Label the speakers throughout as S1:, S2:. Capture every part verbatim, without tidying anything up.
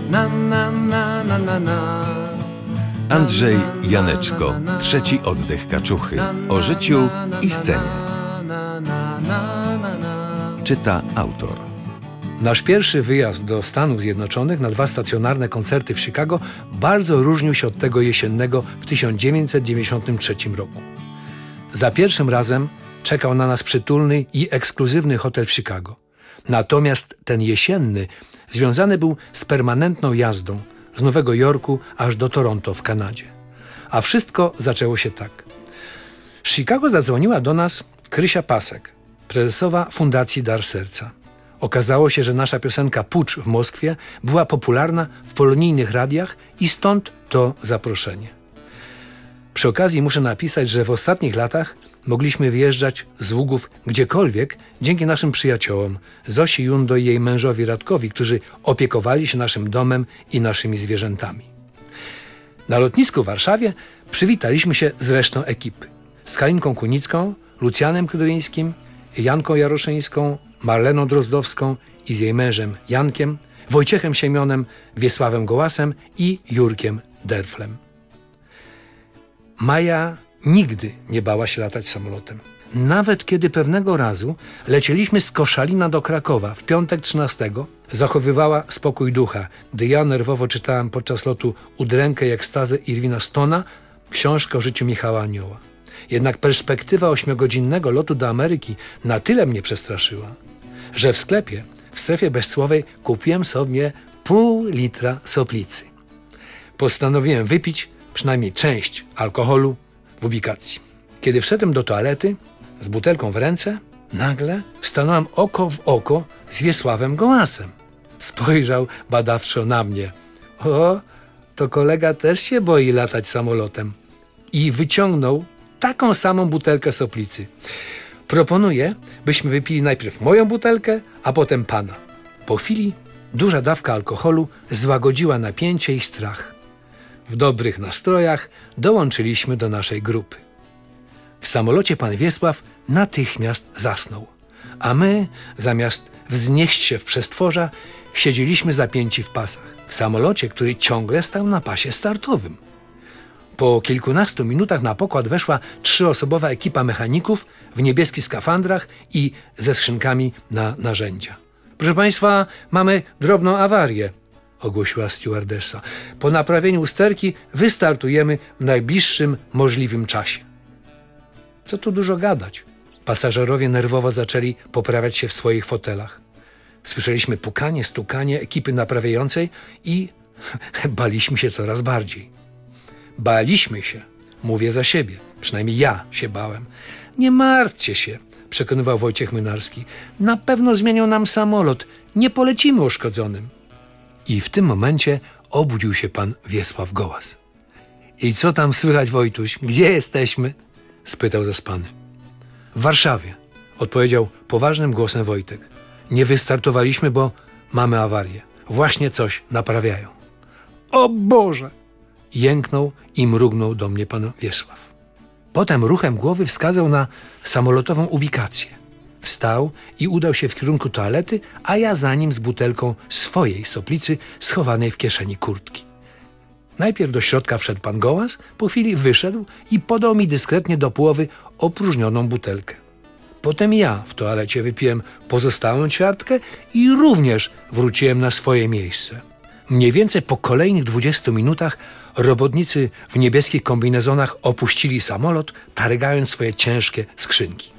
S1: Na, na, na, na, na, na.
S2: Andrzej Janeczko, trzeci oddech kaczuchy, o życiu i scenie. Czyta autor.
S3: Nasz pierwszy wyjazd do Stanów Zjednoczonych na dwa stacjonarne koncerty w Chicago bardzo różnił się od tego jesiennego w tysiąc dziewięćset dziewięćdziesiątym trzecim roku. Za pierwszym razem czekał na nas przytulny i ekskluzywny hotel w Chicago. Natomiast ten jesienny związany był z permanentną jazdą z Nowego Jorku aż do Toronto w Kanadzie. A wszystko zaczęło się tak. Z Chicago zadzwoniła do nas Krysia Pasek, prezesowa Fundacji Dar Serca. Okazało się, że nasza piosenka Pucz w Moskwie była popularna w polonijnych radiach i stąd to zaproszenie. Przy okazji muszę napisać, że w ostatnich latach mogliśmy wyjeżdżać z Ługów gdziekolwiek dzięki naszym przyjaciołom, Zosi Jundo i jej mężowi Radkowi, którzy opiekowali się naszym domem i naszymi zwierzętami. Na lotnisku w Warszawie przywitaliśmy się z resztą ekipy. Z Kalinką Kunicką, Lucjanem Kydryńskim, Janką Jaroszyńską, Marleną Drozdowską i z jej mężem Jankiem, Wojciechem Siemionem, Wiesławem Gołasem i Jurkiem Derflem. Maja nigdy nie bała się latać samolotem. Nawet kiedy pewnego razu lecieliśmy z Koszalina do Krakowa w piątek trzynastego, zachowywała spokój ducha, gdy ja nerwowo czytałem podczas lotu Udrękę i ekstazę Irwina Stona, książkę o życiu Michała Anioła. Jednak perspektywa ośmiogodzinnego lotu do Ameryki na tyle mnie przestraszyła, że w sklepie, w strefie bezcłowej kupiłem sobie pół litra soplicy. Postanowiłem wypić przynajmniej część alkoholu w ubikacji. Kiedy wszedłem do toalety z butelką w ręce, nagle stanąłem oko w oko z Wiesławem Gołasem. Spojrzał badawczo na mnie. O, to kolega też się boi latać samolotem. I wyciągnął taką samą butelkę soplicy. Proponuję, byśmy wypili najpierw moją butelkę, a potem pana. Po chwili duża dawka alkoholu złagodziła napięcie i strach. W dobrych nastrojach dołączyliśmy do naszej grupy. W samolocie pan Wiesław natychmiast zasnął, a my, zamiast wznieść się w przestworza, siedzieliśmy zapięci w pasach. W samolocie, który ciągle stał na pasie startowym. Po kilkunastu minutach na pokład weszła trzyosobowa ekipa mechaników w niebieskich skafandrach i ze skrzynkami na narzędzia. Proszę państwa, mamy drobną awarię, ogłosiła stewardessa. Po naprawieniu usterki wystartujemy w najbliższym możliwym czasie. Co tu dużo gadać. Pasażerowie nerwowo zaczęli poprawiać się w swoich fotelach. Słyszeliśmy pukanie, stukanie ekipy naprawiającej i baliśmy się coraz bardziej. Baliśmy się, mówię za siebie, przynajmniej ja się bałem. Nie martwcie się, przekonywał Wojciech Mynarski. Na pewno zmienią nam samolot, nie polecimy uszkodzonym. I w tym momencie obudził się pan Wiesław Gołas. I co tam słychać, Wojtuś? Gdzie jesteśmy? Spytał zaspany. W Warszawie, odpowiedział poważnym głosem Wojtek. Nie wystartowaliśmy, bo mamy awarię. Właśnie coś naprawiają. O Boże! Jęknął i mrugnął do mnie pan Wiesław. Potem ruchem głowy wskazał na samolotową ubikację. Wstał i udał się w kierunku toalety, a ja za nim z butelką swojej soplicy schowanej w kieszeni kurtki. Najpierw do środka wszedł pan Gołas, po chwili wyszedł i podał mi dyskretnie do połowy opróżnioną butelkę. Potem ja w toalecie wypiłem pozostałą ćwiartkę i również wróciłem na swoje miejsce. Mniej więcej po kolejnych dwudziestu minutach robotnicy w niebieskich kombinezonach opuścili samolot, targając swoje ciężkie skrzynki.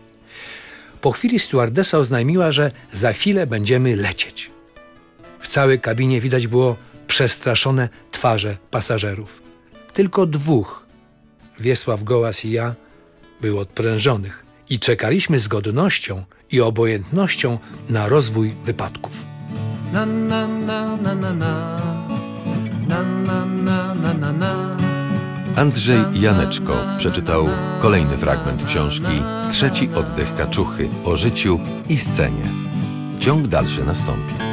S3: Po chwili stewardessa oznajmiła, że za chwilę będziemy lecieć. W całej kabinie widać było przestraszone twarze pasażerów. Tylko dwóch, Wiesław Gołas i ja, było odprężonych i czekaliśmy z godnością i obojętnością na rozwój wypadków.
S1: Na, na, na, na, na, na. Na, na, na, na, na, na.
S2: Andrzej Janeczko przeczytał kolejny fragment książki Trzeci oddech kaczuchy, o życiu i scenie. Ciąg dalszy nastąpi.